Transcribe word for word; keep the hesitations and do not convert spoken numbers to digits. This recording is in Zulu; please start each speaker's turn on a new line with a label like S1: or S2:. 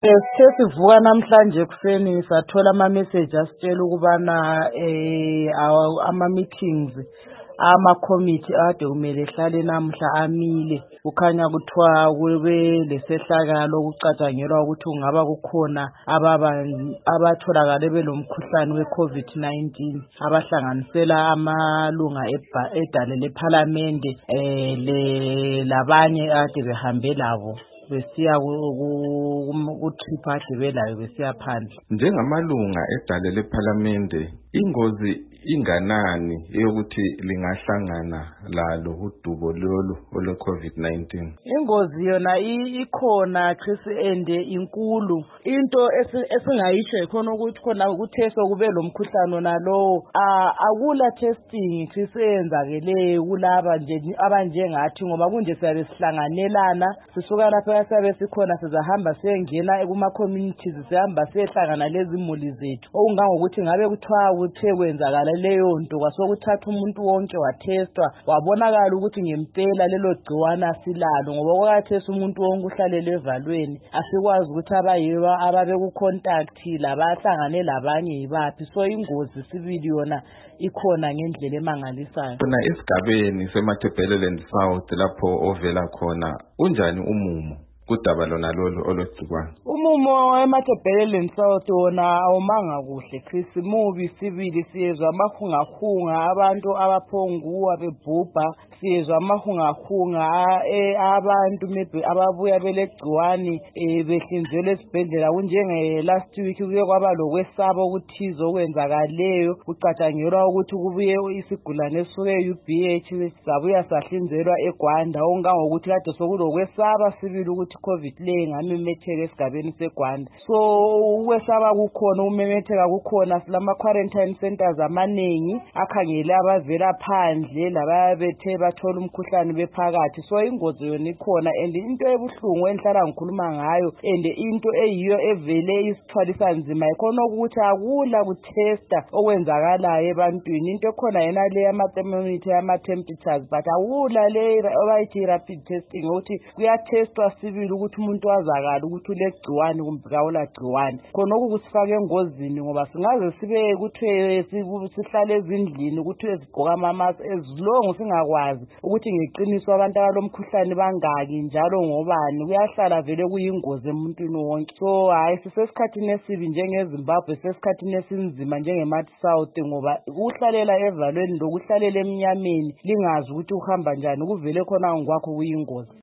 S1: Sithe sivuka namhlanje ekuseni sathola ama-message asitshela ukubana eh awa- ama-meetings ama-committee ade kumele ehlale namuhla amile. Kukhanya kuthiwa kube lesehlakalo kucatshangelwa ukuthi kungaba kukhona ababa abatholakale belomkhuhlane we-COVID nineteen abahlanganisela amalunga ebha- edale lephalamende eh le labanye ade behambe labo besiya ku- ku- ku-trip ade belayo besiya phandle.
S2: Njengamalunga edale lephalamende, ingozi inganani eyokuthi lingahlangana lalo udubo lolu ole COVID nineteen?
S1: Ingozi yona i- ikhona Chris ende inkulu. Into esi- esingayisho ikhona ukuthi khona ukutestwa kube lo mkhuhlane nalowo a- akula testing Chris eyenzakele kulaba nje abanjengathi ngoba kunje siyabe sihlanganelana sisuka lapha siyabe sikhona sizahamba siyengena kuma communities sihamba siyehlangana lezi imuli zethu okungangokuthi ngabe kuthiwa kuthe kwenzakala leyo nto kwasokuthatha umuntu wonke watestwa wabonakala ukuthi ngempela lelo gciwane asilalo ngoba kwakathesa umuntu wonke uhlalele evalweni asikwazi ukuthi abayiwa ababe ku contact labahlangane labanye yibaphi. So ingozi sibili yona ikhona ngendlela emangalisayo.
S2: Khona esigabeni seMatabeleland South lapho ovela khona unjani umumo kudaba lona lolu ologciwane?
S1: Umumo eMatabeleland South wona awumanga kuhle Chris, mubi sibili. Siyezwa amahungahunga abantu abaphonguwa bebhubha, siyezwa amahungahunga abantu maybe ababuya belegciwane behlinzelwe esibhedlela. Kunjenge last week kuye kwaba lokwesaba okuthize okwenzakaleyo kucatshangelwa ukuthi kubuye isigulane esuke U B H sabuya sahlinzelwa eGwanda okungangokuthi kade sokulokwesaba sibili ukuthi COVID le ngamemetheka esigabeni seGwanda. So ukwesaba kukhona, umemetheka kukhona, silama quarantine centers amaningi akhangele abavela phandle lababethe bathola umkhuhlane bephakathi. So ingozi yona ikhona and into ebuhlungu enhlala ngikhuluma ngayo and into eyiyo evele isithwalisa nzima ikhona ukuthi akula kutesta okwenzakalayo ebantwini. Into ekhona yena le ama thermometer ama temperatures but akula le abayithi rapid testing ukuthi kuyatestwa sibili ukuthi umuntu wazakala ukuthi ulegciwane kumbe awula gciwane. Khona okusifaka engozini ngoba singaze sibe kuthi sihlale ezindlini ukuthi ezigqoka ama mask ezilongo singakwazi ukuthi ngeqiniso abantu abalomkhuhlane bangaki njalo ngobani, kuyahlala vele kuyingozi emuntwini wonke. So hayi sisesikhathini esibi njengeZimbabwe, sesikhathini esinzima njengeMat South ngoba ukuhlalela evalweni lokuhlalela eminyameni lingazi ukuthi uhamba njani kuvele khona ngokwakho kuyingozi.